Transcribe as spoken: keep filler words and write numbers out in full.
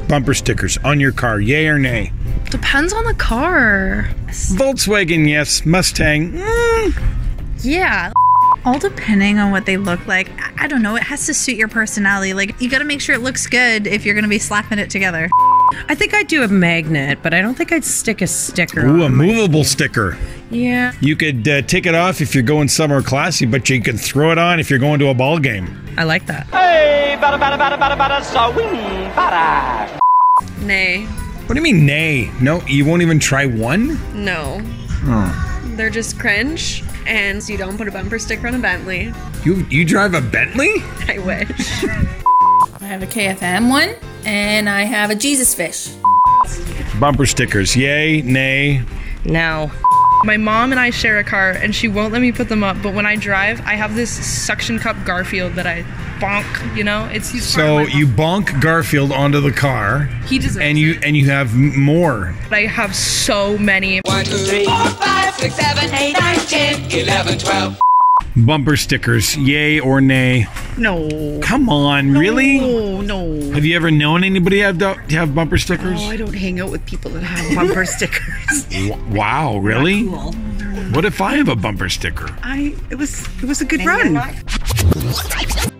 bumper stickers on your car, yay or nay? Depends on the car. Volkswagen, yes. Mustang, mm. Yeah. All depending on what they look like. I don't know. It has to suit your personality. Like, you got to make sure it looks good if you're going to be slapping it together. I think I'd do a magnet, but I don't think I'd stick a sticker Ooh, on a movable sticker. Yeah. You could uh, take it off if you're going somewhere classy, but you can throw it on if you're going to a ball game. I like that. Hey, bada bada bada bada bada swing bada. Nay. What do you mean, nay? No, you won't even try one? No. Oh. They're just cringe, and you don't put a bumper sticker on a Bentley. You you drive a Bentley? I wish. I have a K F M one, and I have a Jesus Fish. Bumper stickers, yay, nay? No. My mom and I share a car, and she won't let me put them up. But when I drive, I have this suction cup Garfield that I bonk. You know, it's he's part of So my mom. you bonk Garfield onto the car, He deserves and you it. and you have m- more. I have so many. One, two, three, four, five, six, seven, eight, nine, ten, eleven, twelve. Bumper stickers, yay or nay? No. Come on, really? Oh no. Have you ever known anybody have to have bumper stickers? Oh, I don't hang out with people that have bumper stickers. W- wow, really? Cool. What if I have a bumper sticker? I it was it was a good run.